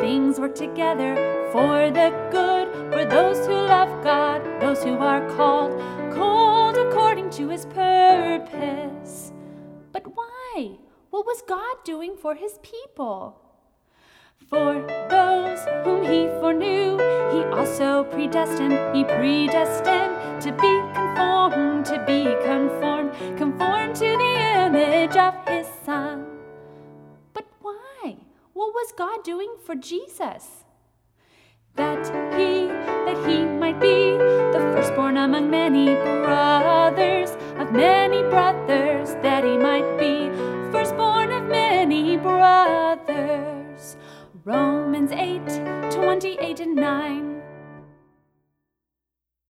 things work together for the good, for those who love God, those who are called according to his purpose. But why? What was God doing for his people? For those whom he foreknew, he also predestined. He predestined to be conformed, conformed to the image of his Son. But why? What was God doing for Jesus? That he might be the firstborn among many brothers, that he might be firstborn of many brothers. Romans 8:28 and 9.